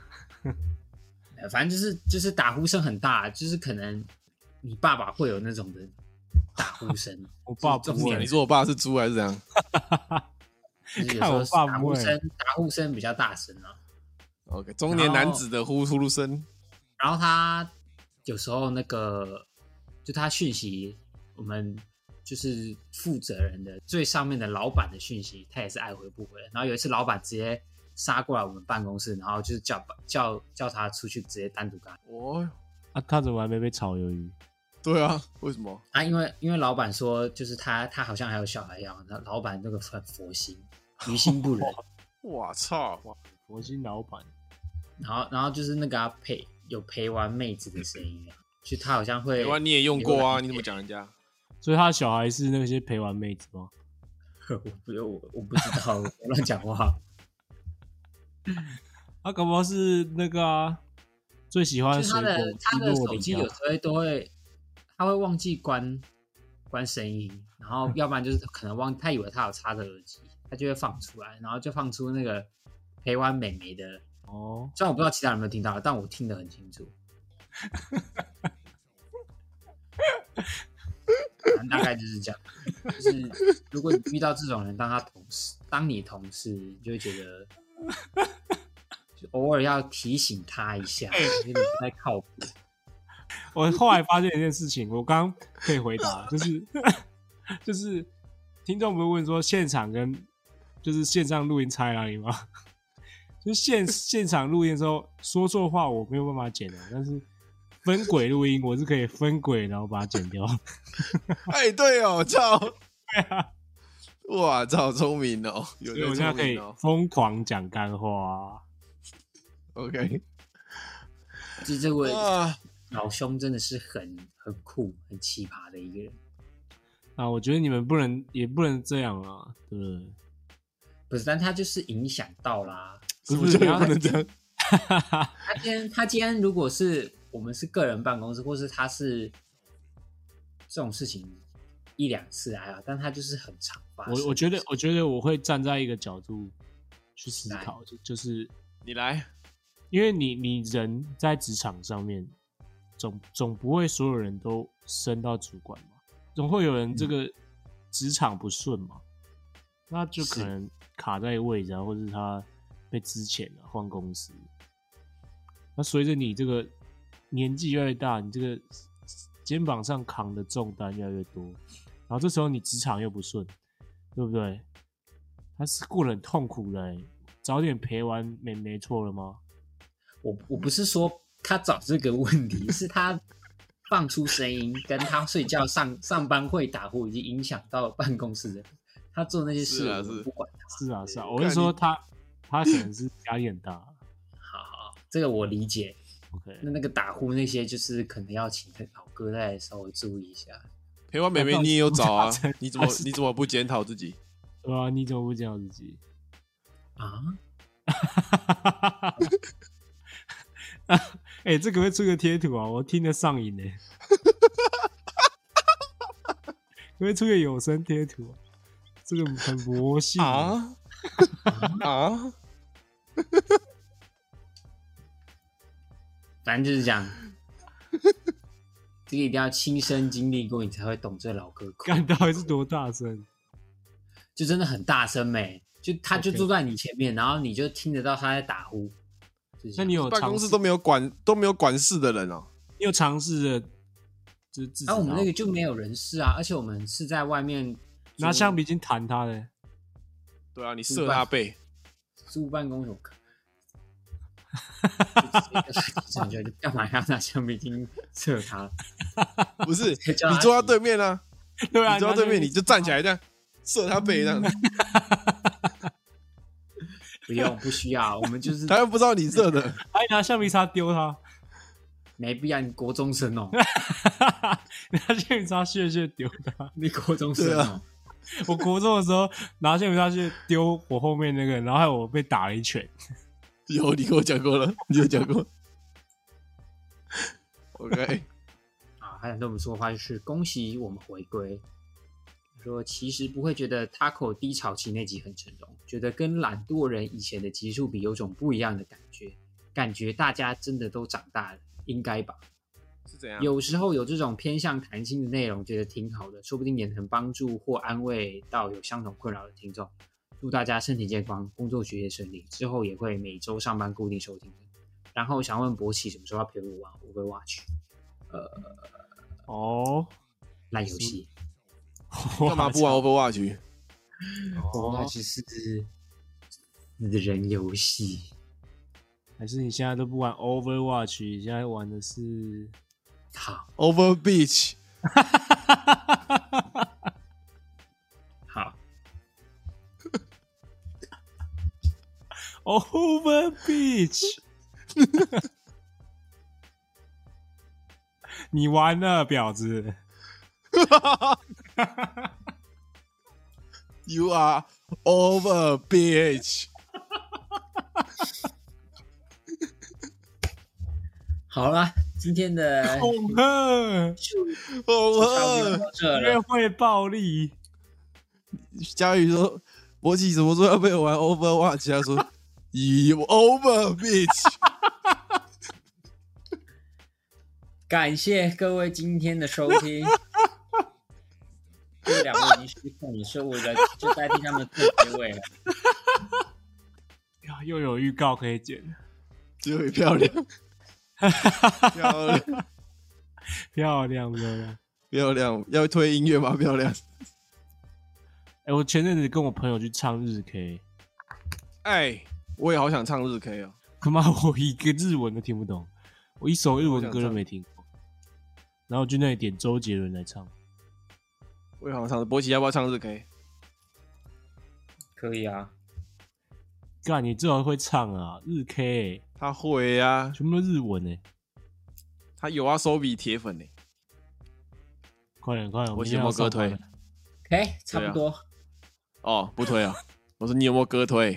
反正就是打呼声很大，就是可能你爸爸会有那种的打呼声。 我爸不会。 你说我爸是猪还是怎样？ 就是有时候打呼声比较大声啊。 OK， 中年男子的呼噜声。 然后他有时候就他讯息，我们就是负责人的最上面的老板的讯息，他也是爱回不回的。然后有一次老板直接杀过来我们办公室，然后就是叫他出去直接单独跟他。 他怎么还没被炒鱿鱼？ 对啊，为什么？ 因为老板说就是他好像还有小孩一样，老板那个很佛心，于心不忍。 我操， 佛心老板。 然后就是那个有陪玩妹子的声音，就他好像会陪玩你也用过啊？你怎么讲人家？ 所以他的小孩是那些陪玩妹子吗？ 我不知道，我乱讲话。 他搞不好是那个最喜欢的水果。 他的手机有时候他会忘记关声音，然后要不然就是可能他以为他有插着耳机，他就会放出来，然后就放出那个陪玩美眉的。虽然我不知道其他人有没有听到，但我听得很清楚。大概就是这样，就是如果你遇到这种人当你同事，你就会觉得就偶尔要提醒他一下，有点不太靠谱。 我后来发现一件事情，我刚刚可以回答，就是听众不是问说现场跟就是线上录音差哪里吗？就是现场录音的时候说错话我没有办法剪的，但是分轨录音我是可以分轨然后把它剪掉。 对哦，操！ 对啊， 哇，操，聪明哦！所以我现在可以疯狂讲干话。 OK， 这位老兄真的是很酷、很奇葩的一个人啊！我觉得你们也不能这样啊，对不对？ 不是，但他就是影响到啦。 不是，不能这样。 他今天如果是我们是个人办公室，或是他是这种事情一两次还好，但他就是很常发生。 我觉得我会站在一个角度去思考，就是你来， 因为你人在职场上面，总不会所有人都升到主管嘛，总会有人这个职场不顺嘛，那就可能卡在位置啊，或者是他被资遣了换公司。那随着你这个年纪越来越大，你这个肩膀上扛的重担越来越多，然后这时候你职场又不顺，对不对？他是过得很痛苦的早点陪完没错了吗？ 我不是说他找这个问题，是他放出声音，跟他睡觉上班会打呼，已经影响到办公室的。他做那些事，我不管他。 是啊，我是说他可能是压力很大。 好，这个我理解。 OK， 那个打呼那些，就是可能要请老哥再稍微注意一下。 陪玩妹妹你也有找啊？你怎么不检讨自己？ 对啊，你怎么不检讨自己？ 啊？ 这个会出个贴图啊，我听得上瘾会出个有声贴图，这个很魔性啊！ 反正就是这样，这个一定要亲身经历过，你才会懂这老哥苦。 干到底是多大声？ 就真的很大声就他就坐在你前面，然后你就听得到他在打呼。 那你有办公室都没有管事的人哦？ 你有尝试的？ 我们那个就没有人事啊，而且我们是在外面拿橡皮筋弹他的。 对啊，你射他背， 租办公室。感觉干嘛要拿橡皮筋射他？ 不是，你坐在对面啊， 对啊， 你坐在对面你就站起来这样射他背这样。 不需要，我们就是他又不知道你射的， 还拿橡皮擦丢他， 没必要，你国中生哦， 拿橡皮擦屑丢他， 你国中生哦。 我国中的时候拿橡皮擦屑丢我后面那个，然后害我被打了一拳。 有，你跟我讲过了，你有讲过。OK， 还想对我们说的话就是恭喜我们回归。说其实不会觉得 Taco 低潮期那集很沉重，觉得跟懒惰人以前的集数比有种不一样的感觉大家真的都长大了，应该吧？ 是怎样？ 有时候有这种偏向谈心的内容，觉得挺好的，说不定也能帮助或安慰到有相同困扰的听众。祝大家身体健康，工作学业顺利，之后也会每周上班固定收听的。然后想问博奇什么时候要陪我玩 Overwatch？ 烂游戏。 干嘛不玩 Overwatch？ Overwatch 是死人游戏， 还是你现在都不玩 Overwatch？ 你现在玩的是好 Over Beach。 好 Over Beach。你完了，婊子。 You are over, bitch. 好啦，今天的恐吓，约会暴力。 佳宇说：“博奇什么时候要陪我玩 Overwatch？” 他说 ：“You over, bitch。” 感谢各位今天的收听。这两位已经失控了，所以我就代替他们做结尾了。 又有预告可以剪， 结尾漂亮， 漂亮， 要推音乐吗？漂亮。 我前阵子跟我朋友去唱日 K， 我也好想唱日 K 哦。 他妈，我一个日文都听不懂，我一首日文歌都没听过。然后就那里点周杰伦来唱。 我也好想唱，博奇要不要唱日 K？ 可以啊。 干，你最好会唱啊，日 K， 他会啊， 全部都日文欸。 他有啊，手比铁粉欸。 快点， 我有没有歌推 ？OK， 差不多。 哦，不推啊。我说你有没有歌推？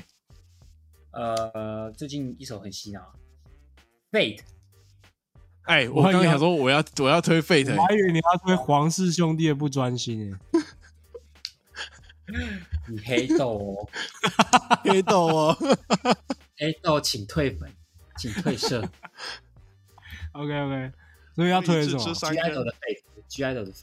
最近一首很洗脑 ，Fate。 我刚刚想说我要推 Fate， 我还以为你要推黄氏兄弟的不专心欸。 你黑豆哦， 黑豆哦， 黑豆请退粉，请退社。 OK， 所以要推什么 ？G idol 的 Fate，G idol 的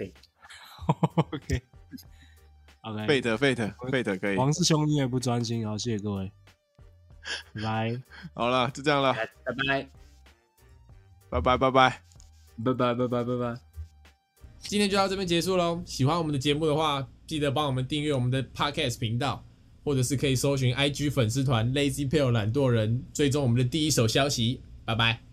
Fate。Fate 可以。 黄氏兄弟的不专心，好，谢谢各位，拜拜。 好了，就这样了， 拜拜。 拜拜。 今天就到这边结束咯。喜欢我们的节目的话，记得帮我们订阅我们的 Podcast 频道，或者是可以搜寻 IG 粉丝团 Lazy Pale 懒惰人，追踪我们的第一手消息。拜拜。